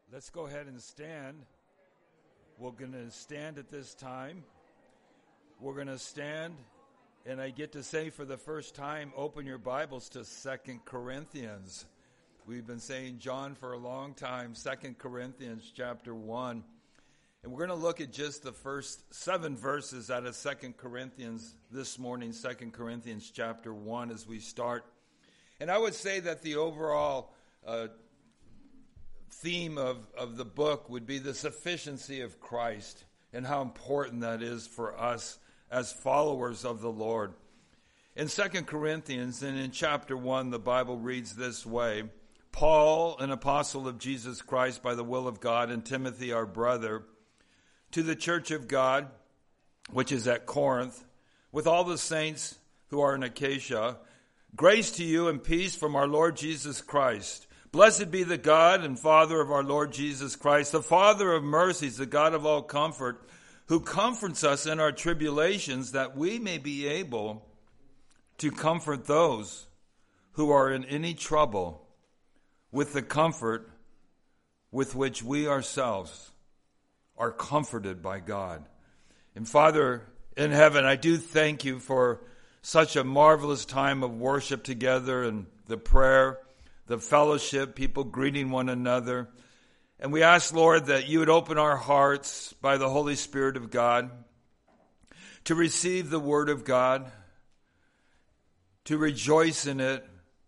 Let's go ahead and stand. We're going to stand at this time. We're going to stand, and I get to say for the first time, open your Bibles to 2 Corinthians. We've been saying John for a long time, 2 Corinthians chapter 1. And we're going to look at just the first 7 verses out of 2 Corinthians this morning, 2 Corinthians chapter 1 as we start. And I would say that the overall theme of the book would be the sufficiency of Christ and how important that is for us as followers of the Lord. In 2 Corinthians and in chapter 1, the Bible reads this way: Paul, an apostle of Jesus Christ by the will of God, and Timothy, our brother, to the church of God, which is at Corinth, with all the saints who are in Achaia, grace to you and peace from our Lord Jesus Christ. Blessed be the God and Father of our Lord Jesus Christ, the Father of mercies, the God of all comfort, who comforts us in our tribulations, that we may be able to comfort those who are in any trouble with the comfort with which we ourselves are comforted by God. And Father in heaven, I do thank you for such a marvelous time of worship together, and the prayer, the fellowship, people greeting one another. And we ask, Lord, that you would open our hearts by the Holy Spirit of God to receive the Word of God, to rejoice in it,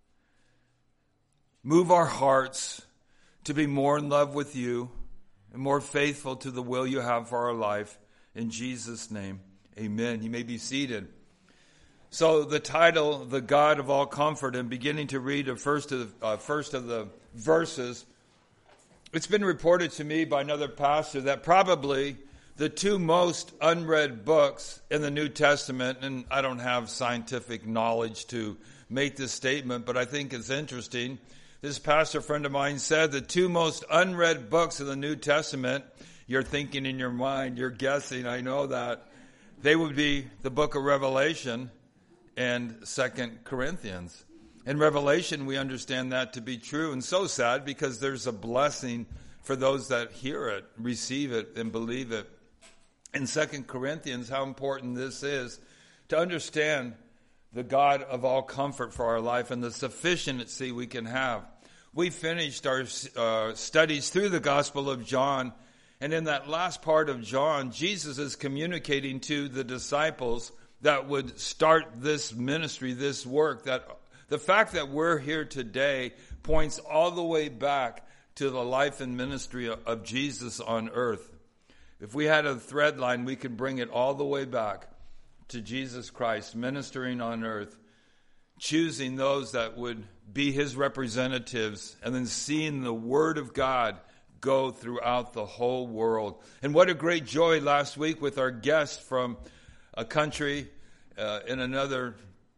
move our hearts to be more in love with you and more faithful to the will you have for our life. In Jesus' name, amen. You may be seated. So the title, The God of All Comfort, and beginning to read the first of the verses, it's been reported to me by another pastor that probably the 2 most unread books in the New Testament, and I don't have scientific knowledge to make this statement, but I think it's interesting. This pastor friend of mine said the 2 most unread books in the New Testament, you're thinking in your mind, you're guessing, I know that, they would be the book of Revelation and 2 Corinthians. In Revelation, we understand that to be true, and so sad because there's a blessing for those that hear it, receive it, and believe it. In 2 Corinthians, how important this is to understand the God of all comfort for our life and the sufficiency we can have. We finished our studies through the Gospel of John, and in that last part of John, Jesus is communicating to the disciples that would start this ministry, this work, that the fact that we're here today points all the way back to the life and ministry of Jesus on earth. If we had a thread line, we could bring it all the way back to Jesus Christ ministering on earth, choosing those that would be his representatives, and then seeing the Word of God go throughout the whole world. And what a great joy last week with our guest from a country in another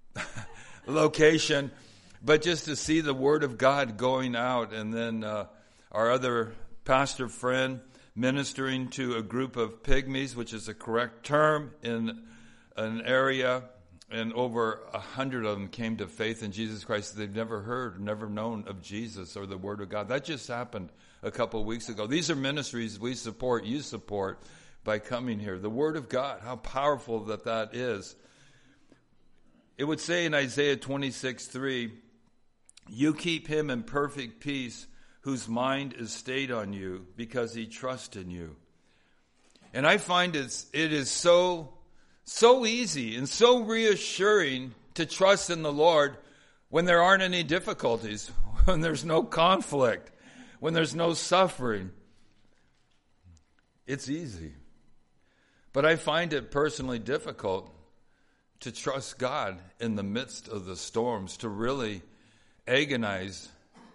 location, but just to see the Word of God going out. And then our other pastor friend ministering to a group of pygmies, which is a correct term, in an area, and over 100 of them came to faith in Jesus Christ. They've never heard, never known of Jesus or the Word of God. That just happened a couple of weeks ago. These are ministries we support, you support, by coming here. The Word of God, how powerful that is. It would say in Isaiah 26:3, you keep him in perfect peace whose mind is stayed on you because he trusts in you. And I find it is so easy and so reassuring to trust in the Lord when there aren't any difficulties, when there's no conflict, when there's no suffering. It's easy. But I find it personally difficult to trust God in the midst of the storms, to really agonize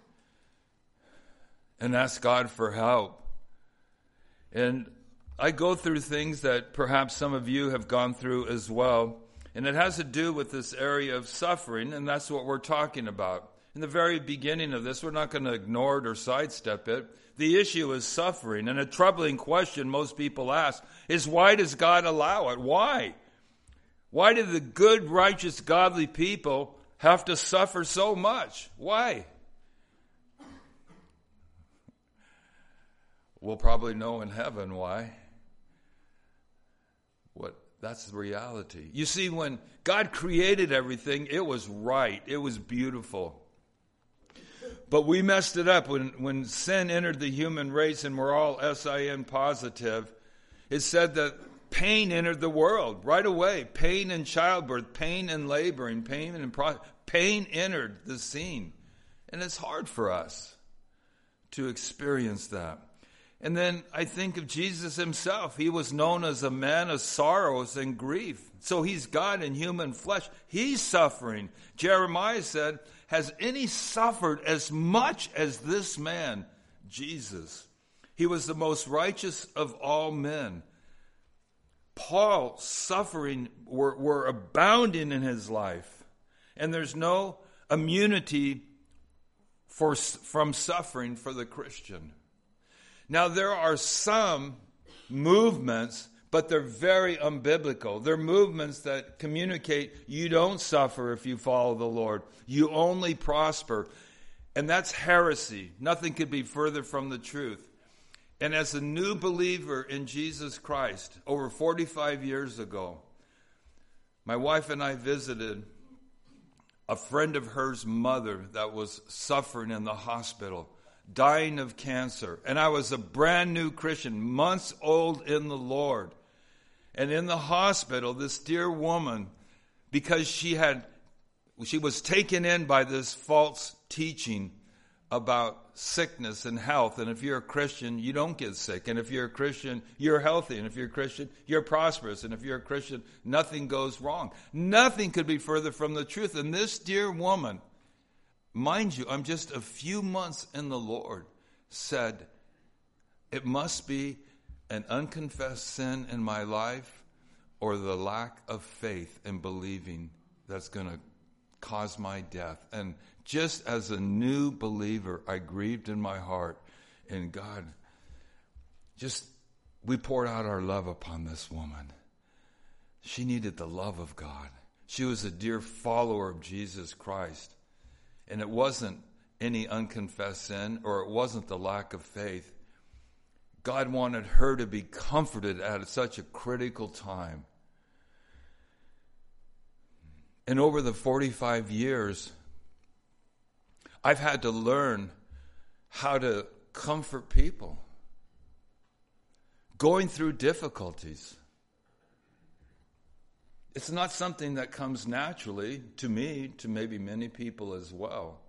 and ask God for help. And I go through things that perhaps some of you have gone through as well, and it has to do with this area of suffering, and that's what we're talking about. In the very beginning of this, we're not going to ignore it or sidestep it. The issue is suffering, and a troubling question most people ask is, why does God allow it? Why? Why do the good, righteous, godly people have to suffer so much? Why? we'll probably know in heaven why. That's the reality. You see, when God created everything, it was right. It was beautiful. But we messed it up. When sin entered the human race and we're all SIN positive, it said that pain entered the world right away. Pain in childbirth, pain in laboring, pain entered the scene. And it's hard for us to experience that. And then I think of Jesus himself. He was known as a man of sorrows and grief. So he's God in human flesh. He's suffering. Jeremiah said, has any suffered as much as this man, Jesus? He was the most righteous of all men. Paul's suffering were abounding in his life. And there's no immunity from suffering for the Christian. Now, there are some movements, but they're very unbiblical. They're movements that communicate you don't suffer if you follow the Lord. You only prosper. And that's heresy. Nothing could be further from the truth. And as a new believer in Jesus Christ, over 45 years ago, my wife and I visited a friend of hers' mother that was suffering in the hospital, dying of cancer. And I was a brand new Christian, months old in the Lord. And in the hospital, this dear woman, because she was taken in by this false teaching about sickness and health. And if you're a Christian, you don't get sick. And if you're a Christian, you're healthy. And if you're a Christian, you're prosperous. And if you're a Christian, nothing goes wrong. Nothing could be further from the truth. And this dear woman, mind you, I'm just a few months in the Lord, said, it must be an unconfessed sin in my life or the lack of faith in believing that's going to cause my death. And just as a new believer, I grieved in my heart. And God, we poured out our love upon this woman. She needed the love of God. She was a dear follower of Jesus Christ. And it wasn't any unconfessed sin, or it wasn't the lack of faith. God wanted her to be comforted at such a critical time. And over the 45 years, I've had to learn how to comfort people going through difficulties. It's not something that comes naturally to me, to maybe many people as well.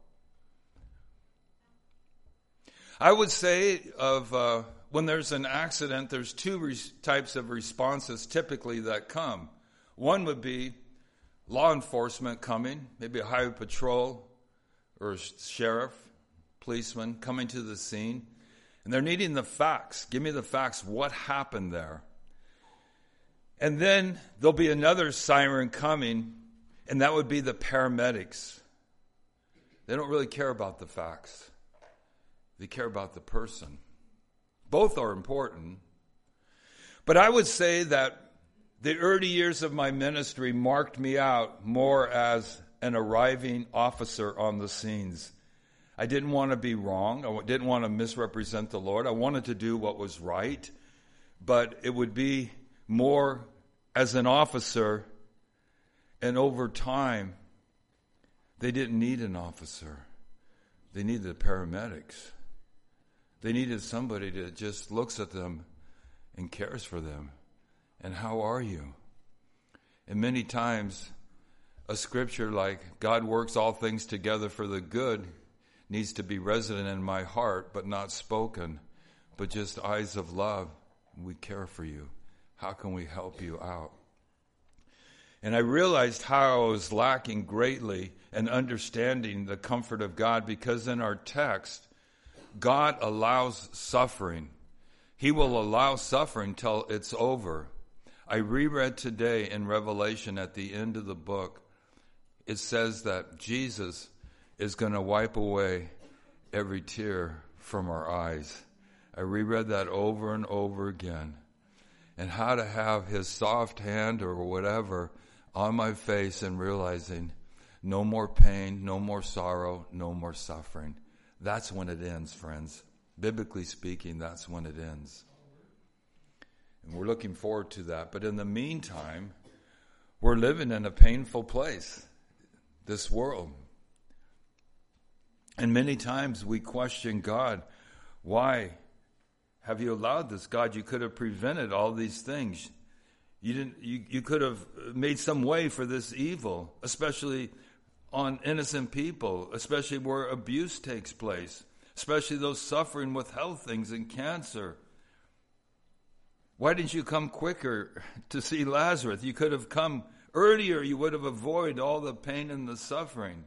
I would say when there's an accident, there's two types of responses typically that come. One would be law enforcement coming, maybe a highway patrol or a sheriff, policeman coming to the scene. And they're needing the facts. Give me the facts. What happened there? And then there'll be another siren coming, and that would be the paramedics. They don't really care about the facts. They care about the person. Both are important. But I would say that the early years of my ministry marked me out more as an arriving officer on the scenes. I didn't want to be wrong. I didn't want to misrepresent the Lord. I wanted to do what was right. But it would be more as an officer, and over time, they didn't need an officer. They needed paramedics. They needed somebody that just looks at them and cares for them. And how are you? And many times, a scripture like, God works all things together for the good, needs to be resident in my heart, but not spoken, but just eyes of love. We care for you. How can we help you out? And I realized how I was lacking greatly in understanding the comfort of God, because in our text, God allows suffering. He will allow suffering till it's over. I reread today in Revelation at the end of the book, it says that Jesus is going to wipe away every tear from our eyes. I reread that over and over again. And how to have his soft hand or whatever on my face and realizing no more pain, no more sorrow, no more suffering. That's when it ends, friends. Biblically speaking, that's when it ends. And we're looking forward to that. But in the meantime, we're living in a painful place, this world. And many times we question God, why have you allowed this? God, you could have prevented all these things. You could have made some way for this evil, especially on innocent people, especially where abuse takes place, especially those suffering with health things and cancer. Why didn't you come quicker to see Lazarus? You could have come earlier. You would have avoided all the pain and the suffering.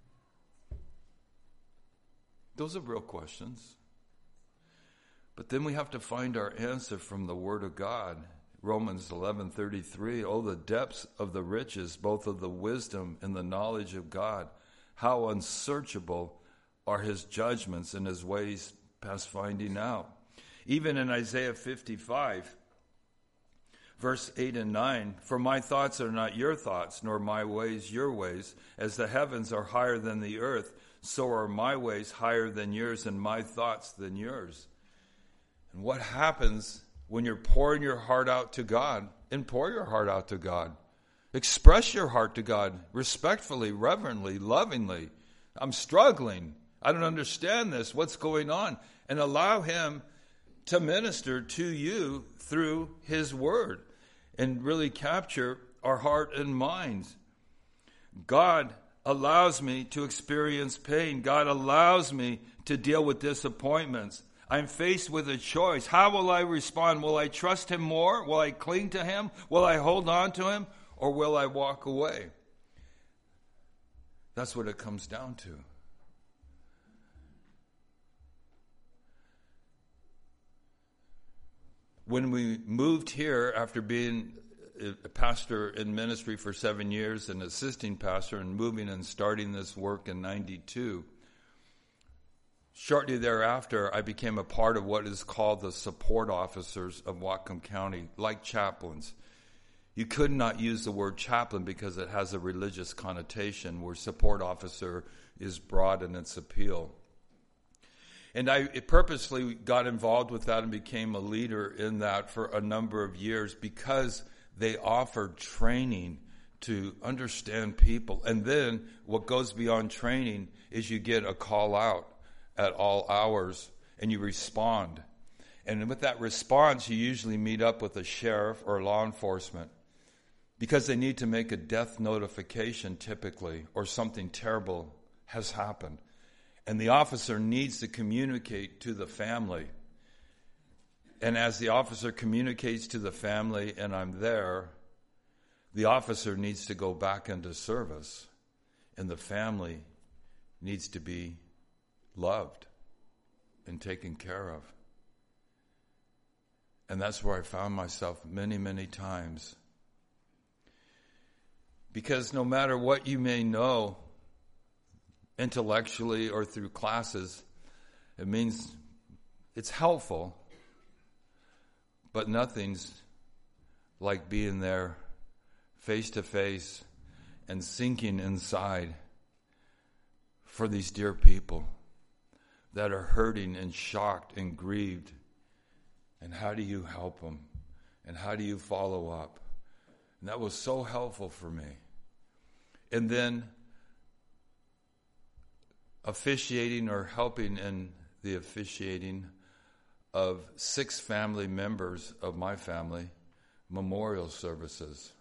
Those are real questions. But then we have to find our answer from the Word of God. Romans 11:33, oh, the depths of the riches, both of the wisdom and the knowledge of God. How unsearchable are his judgments and his ways past finding out. Even in Isaiah 55, verse 8 and 9, for my thoughts are not your thoughts, nor my ways your ways. As the heavens are higher than the earth, so are my ways higher than yours, and my thoughts than yours. And what happens when you're pouring your heart out to God? And pour your heart out to God. Express your heart to God respectfully, reverently, lovingly. I'm struggling. I don't understand this. What's going on? And allow him to minister to you through his word and really capture our heart and minds. God allows me to experience pain. God allows me to deal with disappointments. I'm faced with a choice. How will I respond? Will I trust him more? Will I cling to him? Will I hold on to him? Or will I walk away? That's what it comes down to. When we moved here after being a pastor in ministry for 7 years, an assisting pastor, and moving and starting this work in 92, shortly thereafter, I became a part of what is called the support officers of Whatcom County, like chaplains. You could not use the word chaplain because it has a religious connotation, where support officer is broad in its appeal. And I purposely got involved with that and became a leader in that for a number of years because they offered training to understand people. And then what goes beyond training is you get a call out at all hours and you respond. And with that response, you usually meet up with a sheriff or law enforcement because they need to make a death notification typically, or something terrible has happened. And the officer needs to communicate to the family. And as the officer communicates to the family and I'm there, the officer needs to go back into service. And the family needs to be loved and taken care of. And that's where I found myself many, many times. Because no matter what you may know, intellectually or through classes, it means it's helpful, but nothing's like being there face to face and sinking inside for these dear people that are hurting and shocked and grieved. And how do you help them? And how do you follow up? And that was so helpful for me. And then officiating or helping in the officiating of 6 family members of my family memorial services.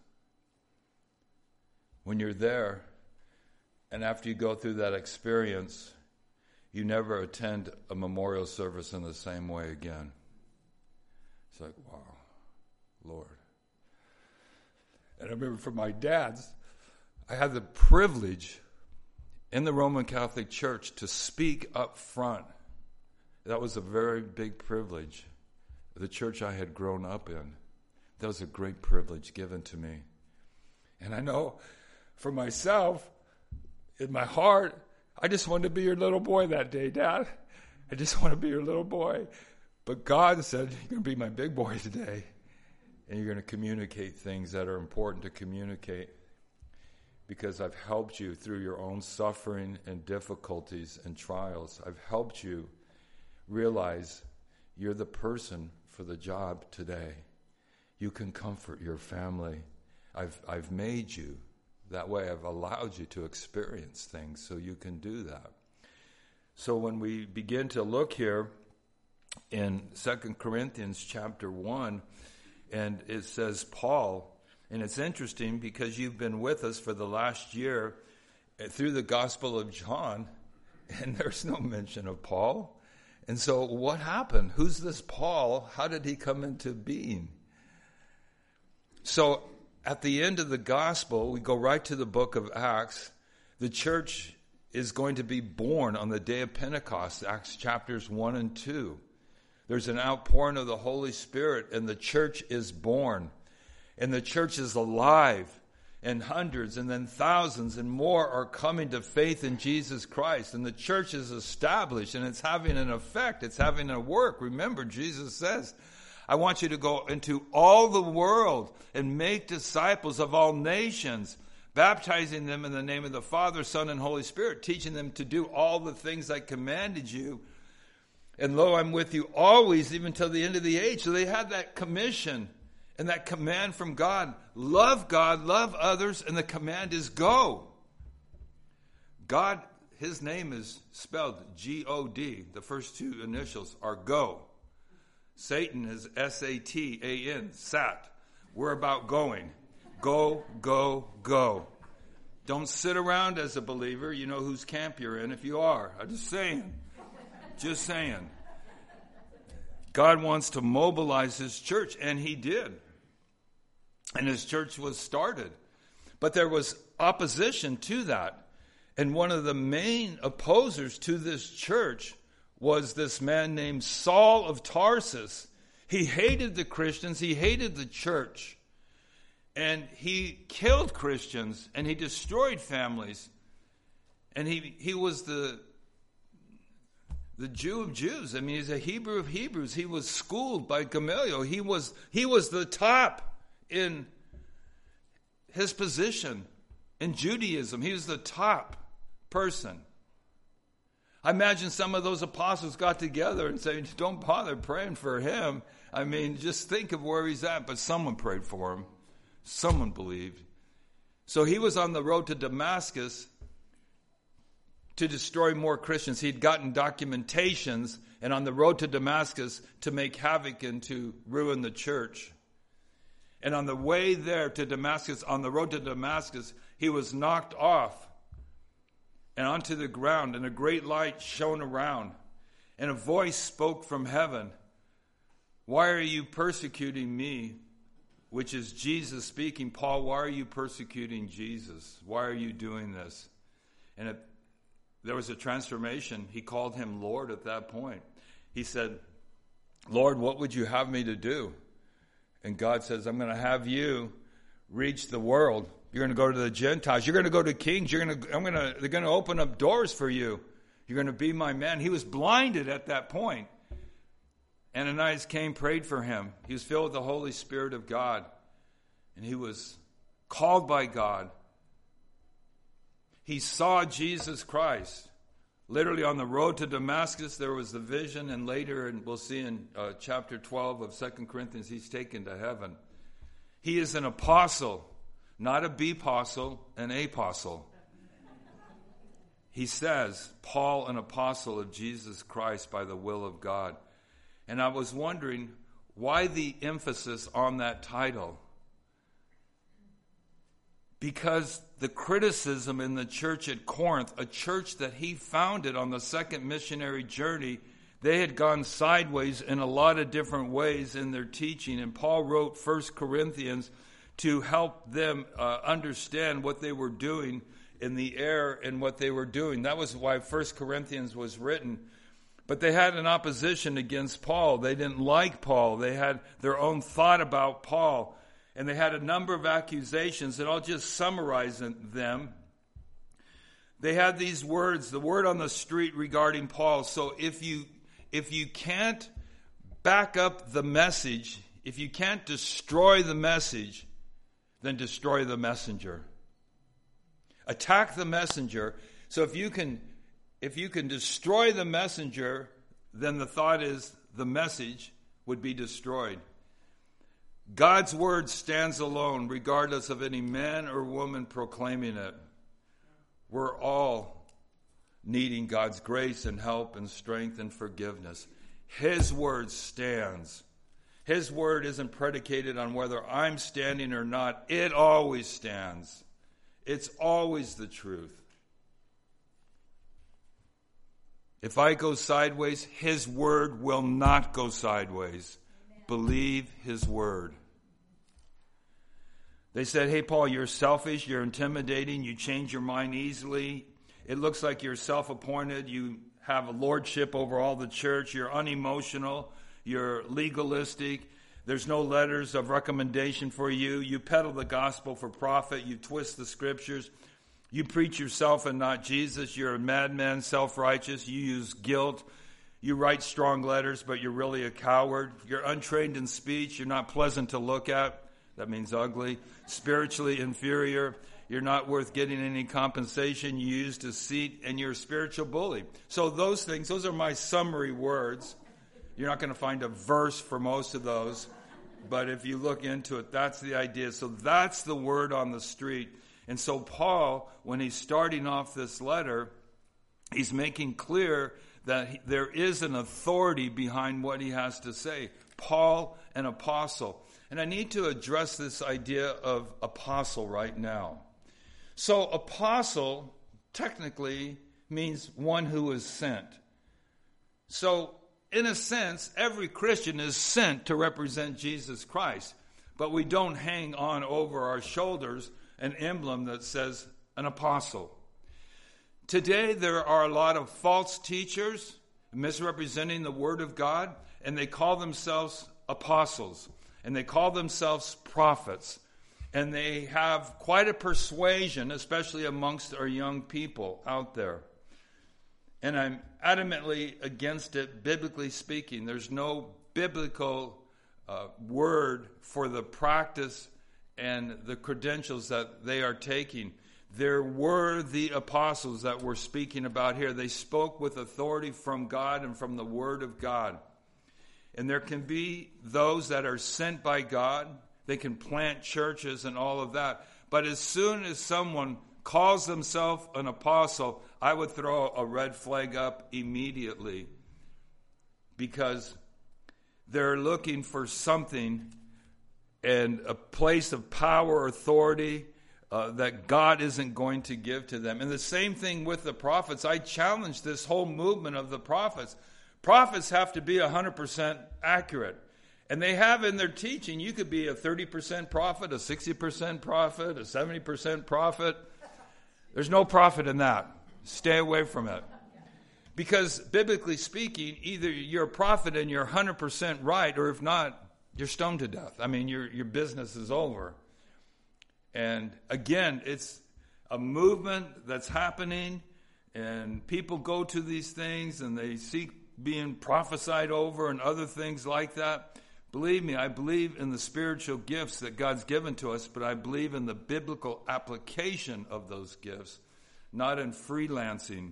When you're there, and after you go through that experience, you never attend a memorial service in the same way again. It's like, wow, Lord. And I remember for my dad's, I had the privilege in the Roman Catholic Church to speak up front. That was a very big privilege. The church I had grown up in. That was a great privilege given to me. And I know for myself, in my heart, I just wanted to be your little boy that day, Dad. I just want to be your little boy. But God said, you're going to be my big boy today. And you're going to communicate things that are important to communicate. Because I've helped you through your own suffering and difficulties and trials. I've helped you realize you're the person for the job today. You can comfort your family. I've made you that way. I've allowed you to experience things so you can do that. So when we begin to look here in 2 Corinthians chapter 1, and it says Paul, and it's interesting because you've been with us for the last year through the Gospel of John, and there's no mention of Paul. And so what happened? Who's this Paul? How did he come into being? So at the end of the Gospel, we go right to the book of Acts. The church is going to be born on the day of Pentecost, Acts chapters 1 and 2. There's an outpouring of the Holy Spirit, and the church is born. And the church is alive, and hundreds and then thousands and more are coming to faith in Jesus Christ. And the church is established, and it's having an effect. It's having a work. Remember, Jesus says, I want you to go into all the world and make disciples of all nations, baptizing them in the name of the Father, Son, and Holy Spirit, teaching them to do all the things I commanded you. And lo, I'm with you always, even till the end of the age. So they had that commission and that command from God. Love God, love others, and the command is go. God, his name is spelled G-O-D. The first two initials are go. Satan is S-A-T-A-N, sat. We're about going. Go, go, go. Don't sit around as a believer. You know whose camp you're in if you are. I'm just saying. Just saying. God wants to mobilize his church, and he did. And his church was started. But there was opposition to that. And one of the main opposers to this church was this man named Saul of Tarsus. He hated the Christians. He hated the church. And he killed Christians, and he destroyed families. And he was the Jew of Jews. I mean, he's a Hebrew of Hebrews. He was schooled by Gamaliel. He was the top in his position in Judaism. He was the top person. I imagine some of those apostles got together and said, don't bother praying for him. I mean, just think of where he's at. But someone prayed for him. Someone believed. So he was on the road to Damascus to destroy more Christians. He'd gotten documentations, and on the road to Damascus to make havoc and to ruin the church. And on the way there to Damascus, on the road to Damascus, he was knocked off and onto the ground, and a great light shone around. And a voice spoke from heaven, "Why are you persecuting me?" Which is Jesus speaking. Paul, why are you persecuting Jesus? Why are you doing this? And there was a transformation. He called him Lord at that point. He said, Lord, what would you have me to do? And God says, I'm going to have you reach the world. You're going to go to the Gentiles. You're going to go to kings. They're going to open up doors for you. You're going to be my man. He was blinded at that point. Ananias came, prayed for him. He was filled with the Holy Spirit of God. And he was called by God. He saw Jesus Christ. Literally on the road to Damascus, there was the vision. And later, and we'll see in chapter 12 of 2 Corinthians, he's taken to heaven. He is an apostle, not a B-apostle, an apostle. He says, Paul, an apostle of Jesus Christ by the will of God. And I was wondering, why the emphasis on that title? Because the criticism in the church at Corinth, a church that he founded on the second missionary journey, they had gone sideways in a lot of different ways in their teaching. And Paul wrote 1 Corinthians to help them understand what they were doing in the error and what they were doing. That was why 1 Corinthians was written. But they had an opposition against Paul. They didn't like Paul. They had their own thought about Paul. And they had a number of accusations, and I'll just summarize them. They had these words, the word on the street regarding Paul. So if you can't back up the message, if you can't destroy the message, then destroy the messenger. Attack the messenger. So if you can destroy the messenger, then the thought is the message would be destroyed. God's word stands alone, regardless of any man or woman proclaiming it. We're all needing God's grace and help and strength and forgiveness. His word stands. His word isn't predicated on whether I'm standing or not. It always stands. It's always the truth. If I go sideways, his word will not go sideways. Amen. Believe his word. They said, hey, Paul, you're selfish, you're intimidating, you change your mind easily. It looks like you're self-appointed, you have a lordship over all the church, you're unemotional, you're legalistic, there's no letters of recommendation for you, you peddle the gospel for profit, you twist the scriptures, you preach yourself and not Jesus, you're a madman, self-righteous, you use guilt, you write strong letters, but you're really a coward, you're untrained in speech, you're not pleasant to look at, that means ugly, spiritually inferior, you're not worth getting any compensation, you use deceit, and you're a spiritual bully. So those things, those are my summary words. You're not going to find a verse for most of those, but if you look into it, that's the idea. So that's the word on the street. And so Paul, when he's starting off this letter, he's making clear that there is an authority behind what he has to say. Paul, an apostle. And I need to address this idea of apostle right now. So apostle technically means one who is sent. So in a sense, every Christian is sent to represent Jesus Christ. But we don't hang on over our shoulders an emblem that says an apostle. Today there are a lot of false teachers misrepresenting the Word of God, and they call themselves apostles. And they call themselves prophets. And they have quite a persuasion, especially amongst our young people out there. And I'm adamantly against it, biblically speaking. There's no biblical word for the practice and the credentials that they are taking. There were the apostles that we're speaking about here. They spoke with authority from God and from the Word of God. And there can be those that are sent by God. They can plant churches and all of that. But as soon as someone calls themselves an apostle, I would throw a red flag up immediately. Because they're looking for something and a place of power or authority that God isn't going to give to them. And the same thing with the prophets. I challenge this whole movement of the prophets. Prophets have to be 100% accurate. And they have in their teaching, you could be a 30% prophet, a 60% prophet, a 70% prophet. There's no profit in that. Stay away from it. Because biblically speaking, either you're a prophet and you're 100% right, or if not, you're stoned to death. I mean, your business is over. And again, it's a movement that's happening, and people go to these things and they seek being prophesied over and other things like that. Believe me, I believe in the spiritual gifts that God's given to us, but I believe in the biblical application of those gifts, not in freelancing.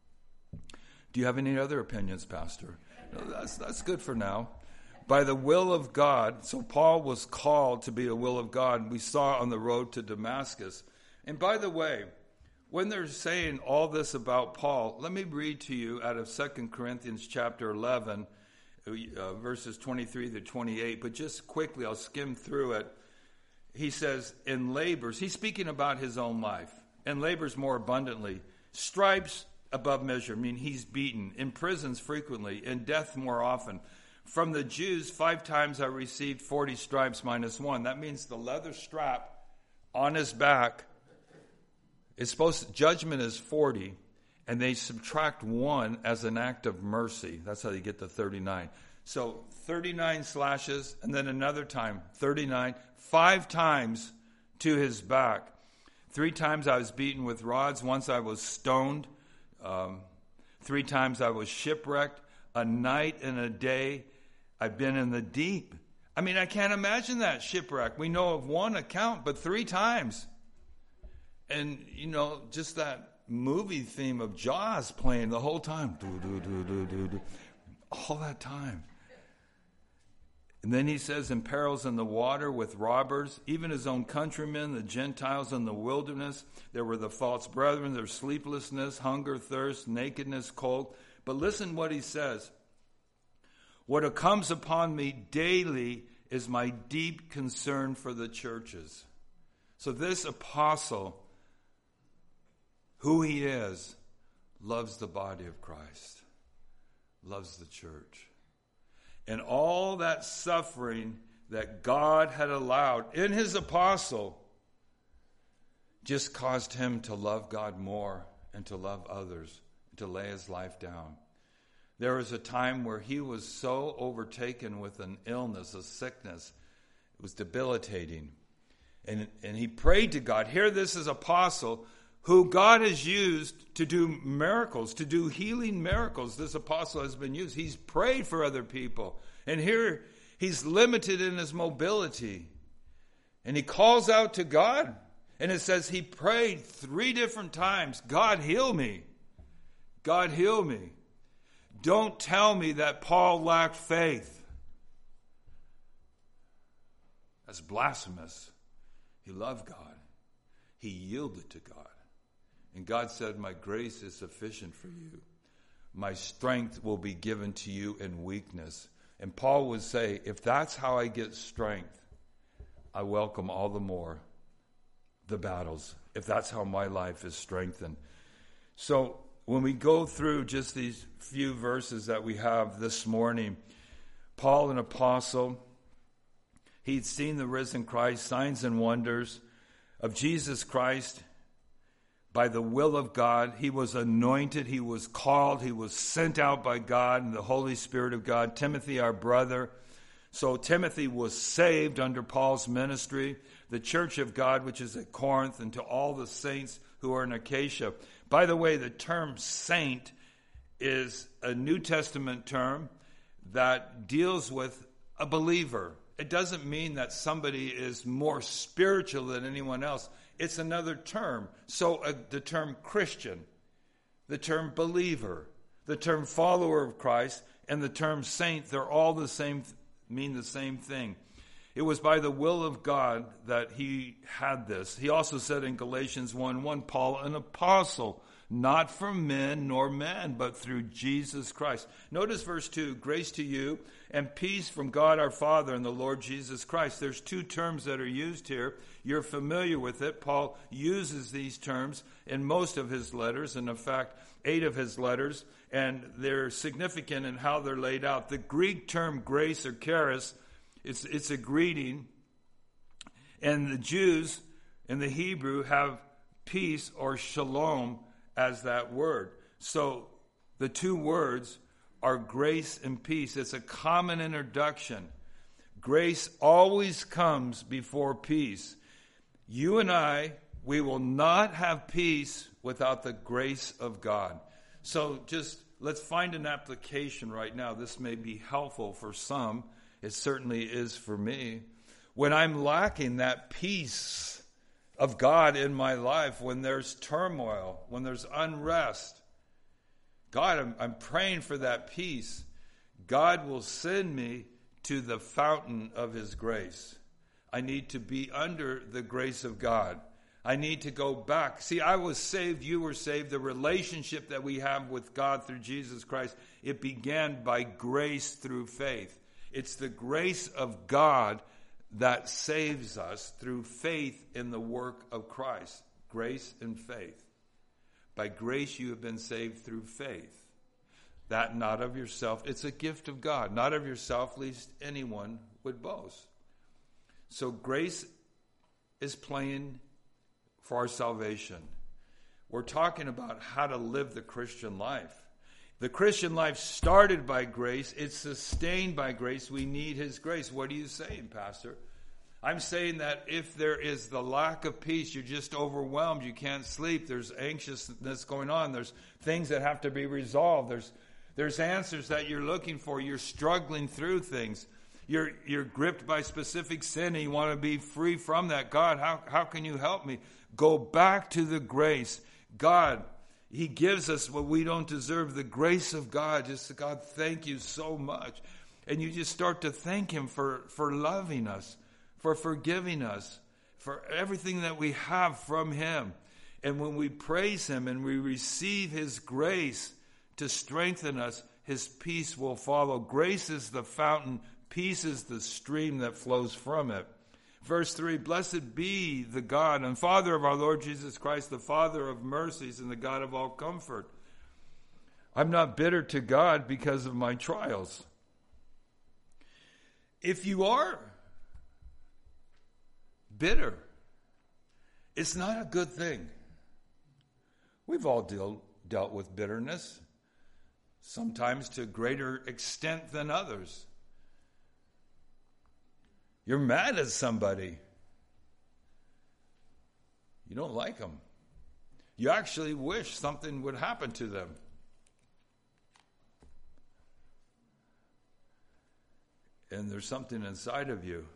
Do you have any other opinions, Pastor? No, that's good for now. By the will of God, so Paul was called to be a will of God, we saw on the road to Damascus. And by the way, when they're saying all this about Paul, let me read to you out of 2 Corinthians chapter 11, verses 23 to 28. But just quickly, I'll skim through it. He says, in labors, he's speaking about his own life, and labors more abundantly, stripes above measure, I mean he's beaten, in prisons frequently, in death more often. From the Jews, 5 times I received 40 stripes minus 1. That means the leather strap on his back, judgment is 40, and they subtract 1 as an act of mercy. That's how you get the 39. So 39 slashes, and then another time, 39, 5 times to his back. 3 times I was beaten with rods. Once I was stoned. 3 times I was shipwrecked. A night and a day I've been in the deep. I mean, I can't imagine that shipwreck. We know of one account, but 3 times. And, just that movie theme of Jaws playing the whole time. All that time. And then he says, in perils in the water with robbers, even his own countrymen, the Gentiles in the wilderness. There were the false brethren, their sleeplessness, hunger, thirst, nakedness, cold. But listen what he says. What comes upon me daily is my deep concern for the churches. So this apostle, who he is, loves the body of Christ, loves the church. And all that suffering that God had allowed in his apostle just caused him to love God more and to love others, to lay his life down. There was a time where he was so overtaken with an illness, a sickness. It was debilitating. And he prayed to God. Here this is apostle who God has used to do miracles, to do healing miracles. This apostle has been used. He's prayed for other people. And here he's limited in his mobility. And he calls out to God. And it says he prayed 3 different times. God, heal me. God, heal me. Don't tell me that Paul lacked faith. That's blasphemous. He loved God. He yielded to God. And God said, my grace is sufficient for you. My strength will be given to you in weakness. And Paul would say, if that's how I get strength, I welcome all the more the battles, if that's how my life is strengthened. So when we go through just these few verses that we have this morning, Paul, an apostle, he'd seen the risen Christ, signs and wonders of Jesus Christ. By the will of God, he was anointed, he was called, he was sent out by God and the Holy Spirit of God. Timothy, our brother. So Timothy was saved under Paul's ministry. The church of God, which is at Corinth, and to all the saints who are in Acacia. By the way, the term saint is a New Testament term that deals with a believer. It doesn't mean that somebody is more spiritual than anyone else. It's another term. So the term Christian, the term believer, the term follower of Christ, and the term saint, they're all the same, mean the same thing. It was by the will of God that he had this. He also said in Galatians 1:1, Paul, an apostle, not from men nor man, but through Jesus Christ. Notice verse 2, grace to you and peace from God our Father and the Lord Jesus Christ. There's 2 terms that are used here. You're familiar with it. Paul uses these terms in most of his letters, and in fact, 8 of his letters, and they're significant in how they're laid out. The Greek term grace or charis, it's a greeting, and the Jews in the Hebrew have peace or shalom as that word. So the 2 words are grace and peace. It's a common introduction. Grace always comes before peace. You and I, we will not have peace without the grace of God. So just let's find an application right now. This may be helpful for some. It certainly is for me. When I'm lacking that peace of God in my life, when there's turmoil, when there's unrest, God, I'm praying for that peace. God will send me to the fountain of his grace. I need to be under the grace of God. I need to go back. See, I was saved, you were saved. The relationship that we have with God through Jesus Christ, it began by grace through faith. It's the grace of God that saves us through faith in the work of Christ. Grace and faith. By grace you have been saved through faith. That not of yourself. It's a gift of God. Not of yourself, lest anyone would boast. So grace is playing for our salvation. We're talking about how to live the Christian life. The Christian life started by grace. It's sustained by grace. We need his grace. What are you saying, Pastor? I'm saying that if there is the lack of peace, you're just overwhelmed. You can't sleep. There's anxiousness going on. There's things that have to be resolved. There's answers that you're looking for. You're struggling through things. You're gripped by specific sin and you want to be free from that. God, how can you help me? Go back to the grace. God, He gives us what we don't deserve, the grace of God. Just, God, thank you so much. And you just start to thank him for loving us, for forgiving us, for everything that we have from him. And when we praise him and we receive his grace to strengthen us, his peace will follow. Grace is the fountain, peace is the stream that flows from it. Verse 3, blessed be the God and Father of our Lord Jesus Christ, the Father of mercies and the God of all comfort. I'm not bitter to God because of my trials. If you are bitter, it's not a good thing. We've all dealt with bitterness, sometimes to a greater extent than others. You're mad at somebody. You don't like them. You actually wish something would happen to them. And there's something inside of you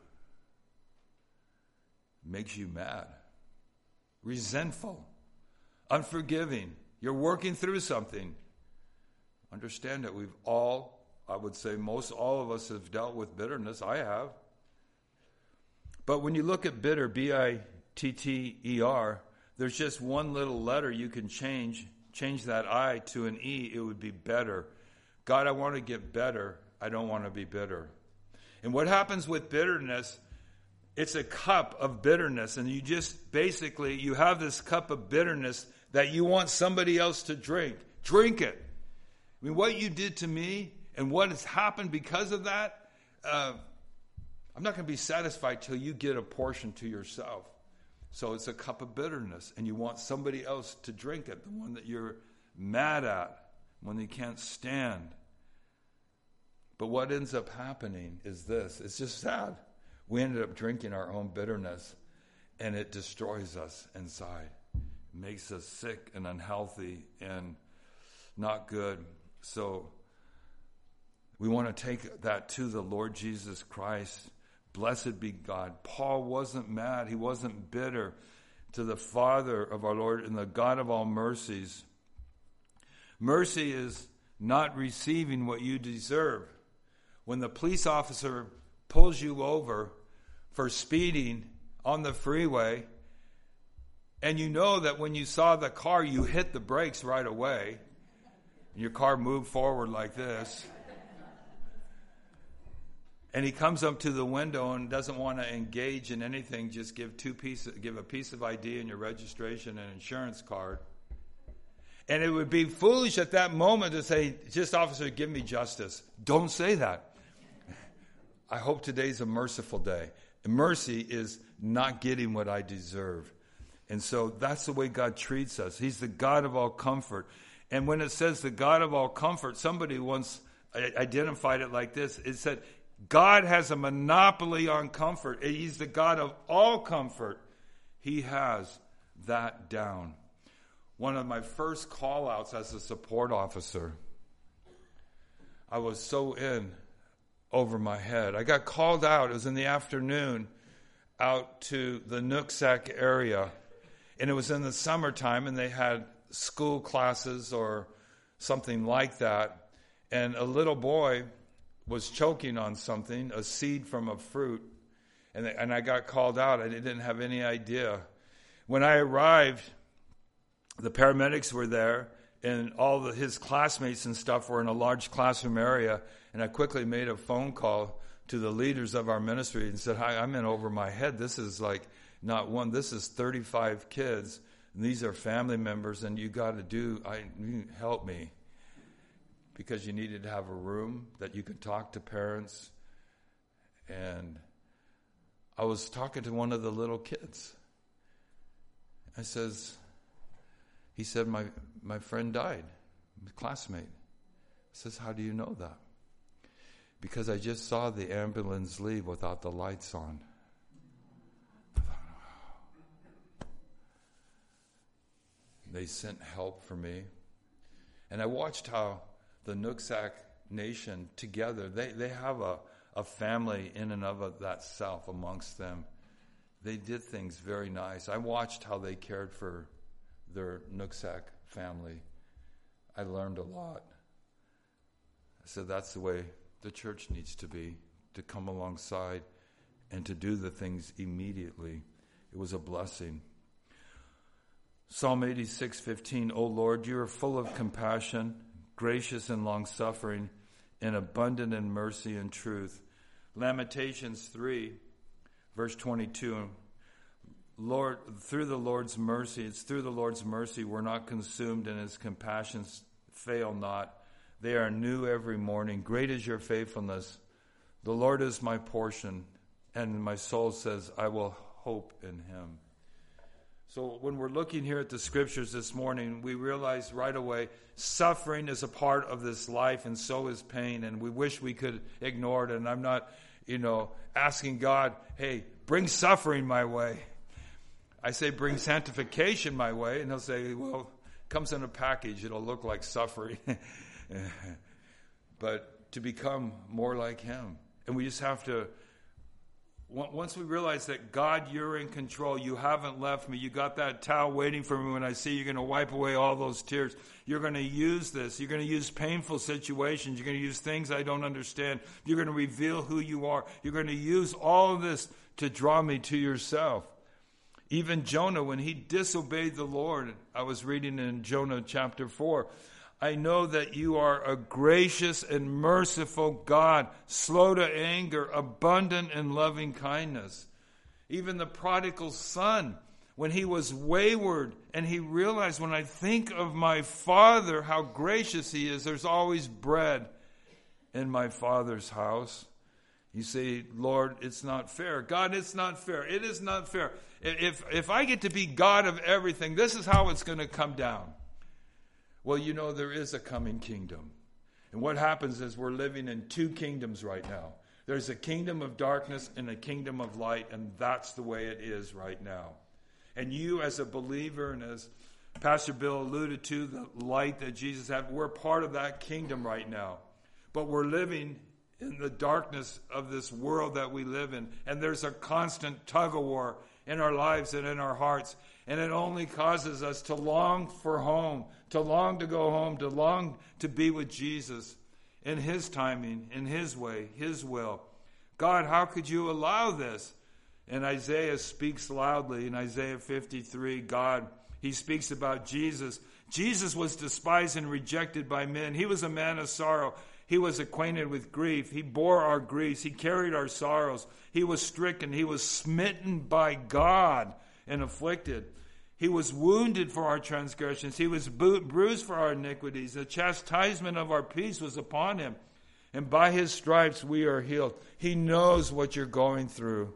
that makes you mad, resentful, unforgiving. You're working through something. Understand that we've all, I would say most all of us have dealt with bitterness. I have. But when you look at bitter, B-I-T-T-E-R, there's just one little letter you can change that I to an E. It would be better. God, I want to get better. I don't want to be bitter. And what happens with bitterness, it's a cup of bitterness. And you just basically, you have this cup of bitterness that you want somebody else to drink. Drink it. I mean, what you did to me and what has happened because of that, I'm not going to be satisfied till you get a portion to yourself. So it's a cup of bitterness, and you want somebody else to drink it, the one that you're mad at, one that you can't stand. But what ends up happening is this. It's just sad. We ended up drinking our own bitterness, and it destroys us inside. It makes us sick and unhealthy and not good. So we want to take that to the Lord Jesus Christ. Blessed be God. Paul wasn't mad. He wasn't bitter. To the Father of our Lord and the God of all mercies. Mercy is not receiving what you deserve. When the police officer pulls you over for speeding on the freeway, and you know that when you saw the car, you hit the brakes right away, and your car moved forward like this. And he comes up to the window and doesn't want to engage in anything. Just give a piece of ID and your registration and insurance card. And it would be foolish at that moment to say, just officer, give me justice. Don't say that. I hope today's a merciful day. Mercy is not getting what I deserve. And so that's the way God treats us. He's the God of all comfort. And when it says the God of all comfort, somebody once identified it like this. It said, God has a monopoly on comfort. He's the God of all comfort. He has that down. One of my first call-outs as a support officer, I was so in over my head. I got called out. It was in the afternoon out to the Nooksack area. And it was in the summertime, and they had school classes or something like that. And a little boy was choking on something, a seed from a fruit, and I got called out. I didn't have any idea. When I arrived, the paramedics were there, and all his classmates and stuff were in a large classroom area, and I quickly made a phone call to the leaders of our ministry and said, hi, I'm in over my head. This is like not one, this is 35 kids, and these are family members, and you help me. Because you needed to have a room that you could talk to parents. And I was talking to one of the little kids. He said, my friend died, my classmate. I says, how do you know that? Because I just saw the ambulance leave without the lights on. I thought, wow. They sent help for me. And I watched how the Nooksack Nation together, they have a family in and of that self amongst them. They did things very nice. I watched how they cared for their Nooksack family. I learned a lot. I said, that's the way the church needs to be, to come alongside and to do the things immediately. It was a blessing. Psalm 86:15, O Lord, you are full of compassion, gracious and long-suffering, and abundant in mercy and truth. Lamentations 3, verse 22, Lord, through the Lord's mercy, it's through the Lord's mercy we're not consumed, and his compassions fail not. They are new every morning. Great is your faithfulness. The Lord is my portion, and my soul says, I will hope in him. So when we're looking here at the scriptures this morning, we realize right away suffering is a part of this life, and so is pain, and we wish we could ignore it. And I'm not, asking God, hey, bring suffering my way. I say bring sanctification my way, and he'll say, well, it comes in a package. It'll look like suffering. But to become more like him. And we just have to, once we realize that, God, you're in control. You haven't left me. You got that towel waiting for me when I see you're going to wipe away all those tears. You're going to use this. You're going to use painful situations. You're going to use things I don't understand. You're going to reveal who you are. You're going to use all of this to draw me to yourself. Even Jonah, when he disobeyed the Lord, I was reading in Jonah chapter 4, I know that you are a gracious and merciful God, slow to anger, abundant in loving kindness. Even the prodigal son, when he was wayward and he realized, when I think of my father, how gracious he is, there's always bread in my father's house. You say, Lord, it's not fair. God, it's not fair. It is not fair. If I get to be God of everything, this is how it's going to come down. Well, there is a coming kingdom. And what happens is we're living in two kingdoms right now. There's a kingdom of darkness and a kingdom of light, and that's the way it is right now. And you as a believer, and as Pastor Bill alluded to, the light that Jesus had, we're part of that kingdom right now. But we're living in the darkness of this world that we live in. And there's a constant tug-of-war in our lives and in our hearts. And it only causes us to long for home, to long to go home, to long to be with Jesus in his timing, in his way, his will. God, how could you allow this? And Isaiah speaks loudly in Isaiah 53. God, he speaks about Jesus. Jesus was despised and rejected by men. He was a man of sorrow. He was acquainted with grief. He bore our griefs. He carried our sorrows. He was stricken. He was smitten by God and afflicted. He was wounded for our transgressions. He was bruised for our iniquities. The chastisement of our peace was upon him. And by his stripes we are healed. He knows what you're going through.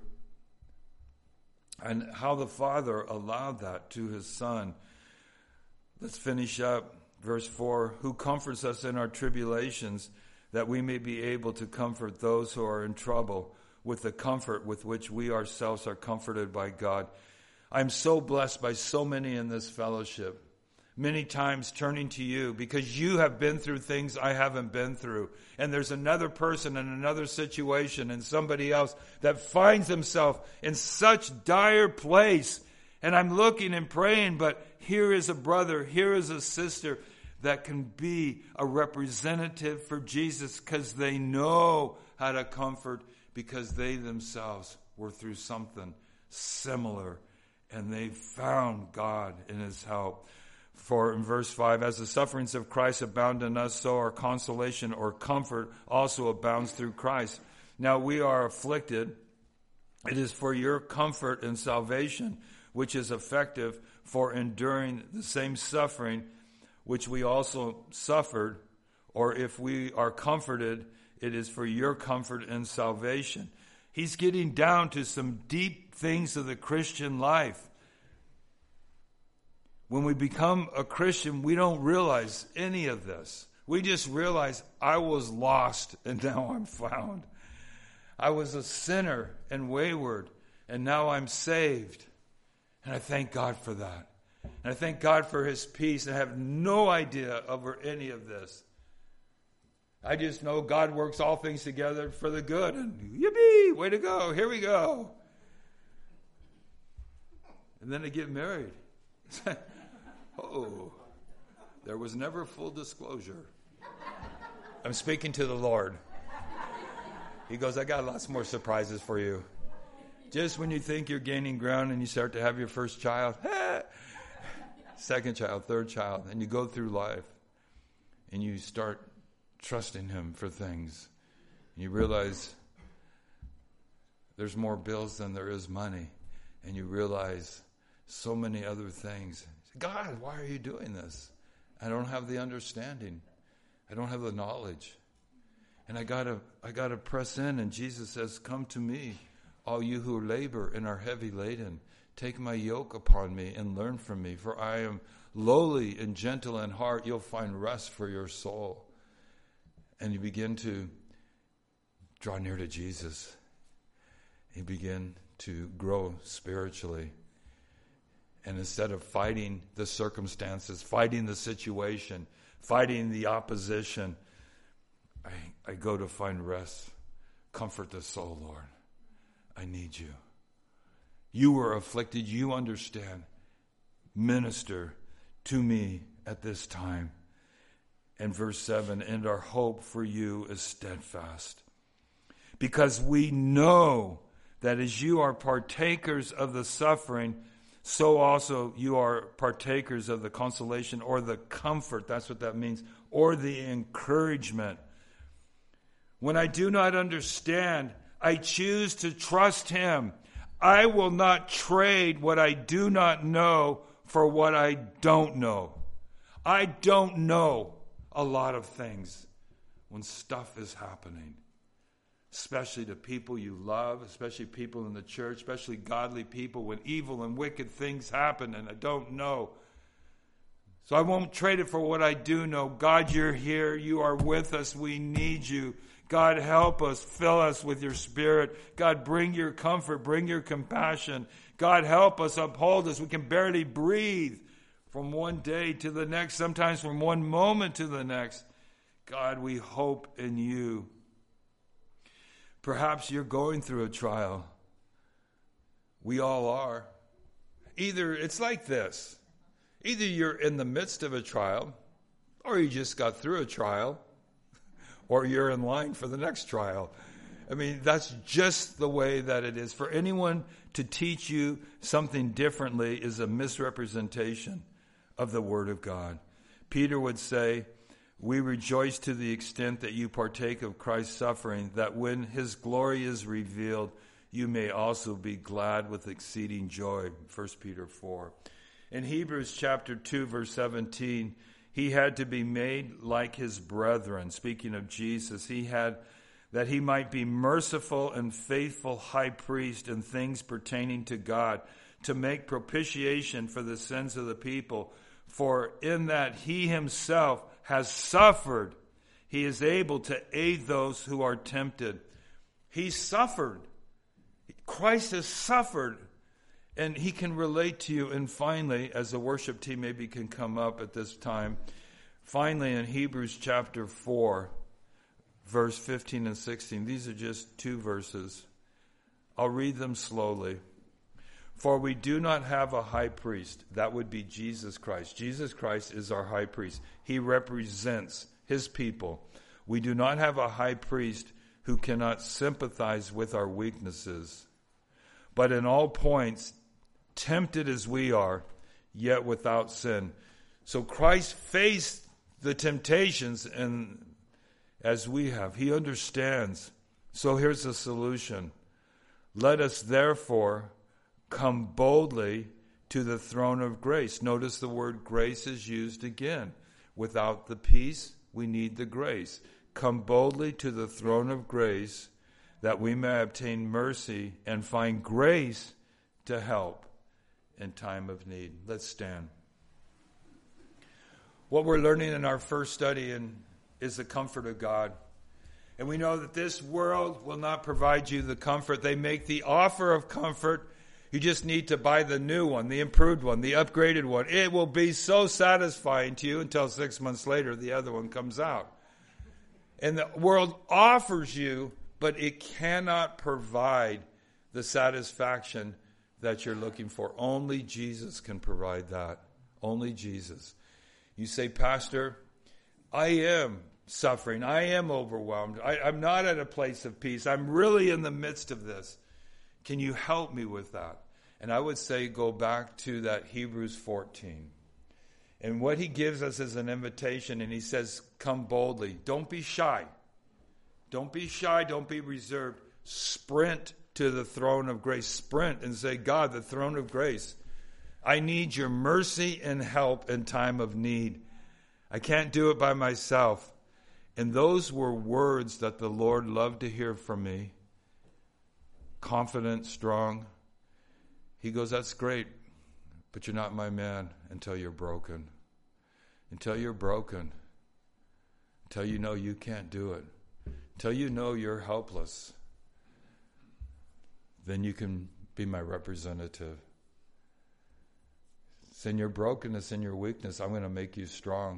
And how the Father allowed that to his Son. Let's finish up. Verse 4, who comforts us in our tribulations, that we may be able to comfort those who are in trouble with the comfort with which we ourselves are comforted by God. I'm so blessed by so many in this fellowship, many times turning to you because you have been through things I haven't been through. And there's another person in another situation and somebody else that finds himself in such dire place. And I'm looking and praying, but here is a brother, here is a sister that can be a representative for Jesus because they know how to comfort, because they themselves were through something similar and they found God in his help. For in verse 5, as the sufferings of Christ abound in us, so our consolation or comfort also abounds through Christ. Now we are afflicted. It is for your comfort and salvation, which is effective for enduring the same suffering which we also suffered, or if we are comforted, it is for your comfort and salvation. He's getting down to some deep things of the Christian life. When we become a Christian, we don't realize any of this. We just realize I was lost and now I'm found. I was a sinner and wayward and now I'm saved. And I thank God for that. And I thank God for his peace. And I have no idea over any of this. I just know God works all things together for the good. And yippee, way to go. Here we go. And then I get married. Oh, There was never full disclosure. I'm speaking to the Lord. He goes, I got lots more surprises for you. Just when you think you're gaining ground and you start to have your first child, second child, third child, and you go through life and you start trusting him for things. And you realize there's more bills than there is money. And you realize so many other things. God, why are you doing this? I don't have the understanding. I don't have the knowledge. And I gotta press in. And Jesus says, come to me, all you who labor and are heavy laden. Take my yoke upon me and learn from me. For I am lowly and gentle in heart. You'll find rest for your soul. And you begin to draw near to Jesus. You begin to grow spiritually. And instead of fighting the circumstances, fighting the situation, fighting the opposition, I go to find rest. Comfort the soul, Lord. I need you. You were afflicted. You understand. Minister to me at this time. And verse 7, and our hope for you is steadfast. Because we know that as you are partakers of the suffering, so also you are partakers of the consolation or the comfort. That's what that means. Or the encouragement. When I do not understand, I choose to trust him. I will not trade what I do not know for what I don't know. I don't know a lot of things when stuff is happening. Especially to people you love, especially people in the church, especially godly people, when evil and wicked things happen and I don't know. So I won't trade it for what I do know. God, you're here. You are with us. We need you. God, help us. Fill us with your spirit. God, bring your comfort. Bring your compassion. God, help us. Uphold us. We can barely breathe from one day to the next, sometimes from one moment to the next. God, we hope in you. Perhaps you're going through a trial. We all are. Either it's like this. Either you're in the midst of a trial, or you just got through a trial, or you're in line for the next trial. I mean, that's just the way that it is. For anyone to teach you something differently is a misrepresentation of the Word of God. Peter would say, we rejoice to the extent that you partake of Christ's suffering, that when his glory is revealed, you may also be glad with exceeding joy. 1 Peter 4. In Hebrews chapter 2, verse 17, he had to be made like his brethren. Speaking of Jesus, he had that he might be merciful and faithful high priest in things pertaining to God, to make propitiation for the sins of the people. For in that he himself has suffered, he is able to aid those who are tempted. He suffered. Christ has suffered. And he can relate to you. And finally, as the worship team maybe can come up at this time, finally in Hebrews chapter 4, verse 15 and 16. These are just two verses. I'll read them slowly. For we do not have a high priest. That would be Jesus Christ. Jesus Christ is our high priest. He represents his people. We do not have a high priest who cannot sympathize with our weaknesses, but in all points, tempted as we are, yet without sin. So Christ faced the temptations and as we have. He understands. So here's the solution. Let us therefore come boldly to the throne of grace. Notice the word grace is used again. Without the peace, we need the grace. Come boldly to the throne of grace that we may obtain mercy and find grace to help in time of need. Let's stand. What we're learning in our first study is the comfort of God. And we know that this world will not provide you the comfort. They make the offer of comfort. You just need to buy the new one, the improved one, the upgraded one. It will be so satisfying to you until 6 months later the other one comes out. And the world offers you, but it cannot provide the satisfaction that you're looking for. Only Jesus can provide that. Only Jesus. You say, Pastor, I am suffering. I am overwhelmed. I'm not at a place of peace. I'm really in the midst of this. Can you help me with that? And I would say go back to that Hebrews 14. And what he gives us is an invitation, and he says, come boldly. Don't be shy. Don't be shy. Don't be reserved. Sprint to the throne of grace. Sprint and say, God, the throne of grace, I need your mercy and help in time of need. I can't do it by myself. And those were words that the Lord loved to hear from me. Confident, strong. He goes, that's great, but you're not my man until you're broken. Until you're broken. Until you know you can't do it. Until you know you're helpless. Then you can be my representative. It's in your brokenness, in your weakness, I'm going to make you strong.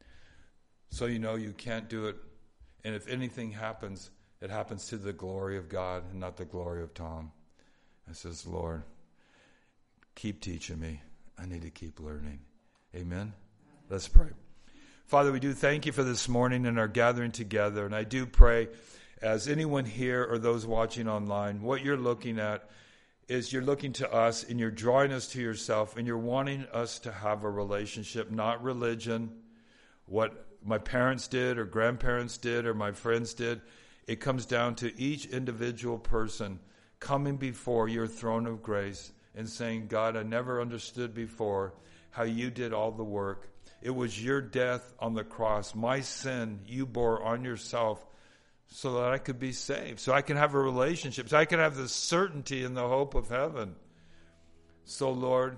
So you know you can't do it. And if anything happens, it happens to the glory of God and not the glory of Tom. I says, Lord, keep teaching me. I need to keep learning. Amen? Let's pray. Father, we do thank you for this morning and our gathering together. And I do pray, as anyone here or those watching online, what you're looking at is you're looking to us and you're drawing us to yourself and you're wanting us to have a relationship, not religion, what my parents did or grandparents did or my friends did. It comes down to each individual person coming before your throne of grace and saying, God, I never understood before how you did all the work. It was your death on the cross. My sin you bore on yourself so that I could be saved, so I can have a relationship, so I can have the certainty and the hope of heaven. So, Lord,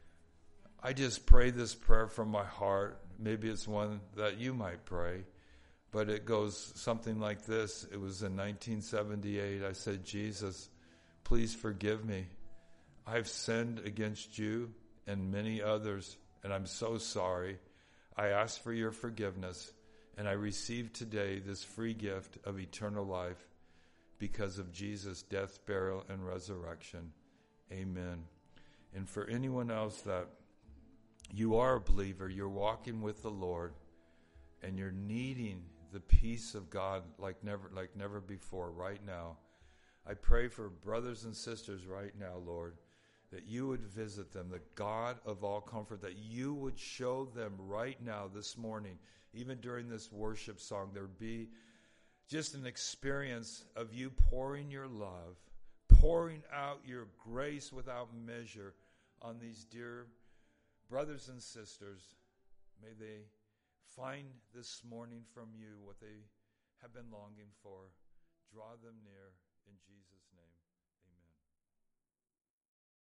I just pray this prayer from my heart. Maybe it's one that you might pray, but it goes something like this. It was in 1978. I said, Jesus, please forgive me. I've sinned against you and many others, and I'm so sorry. I ask for your forgiveness, and I receive today this free gift of eternal life because of Jesus' death, burial, and resurrection. Amen. And for anyone else that you are a believer, you're walking with the Lord, and you're needing the peace of God like never before right now, I pray for brothers and sisters right now, Lord, that you would visit them, the God of all comfort, that you would show them right now this morning, even during this worship song, there would be just an experience of you pouring your love, pouring out your grace without measure on these dear brothers and sisters. May they find this morning from you what they have been longing for. Draw them near in Jesus' name.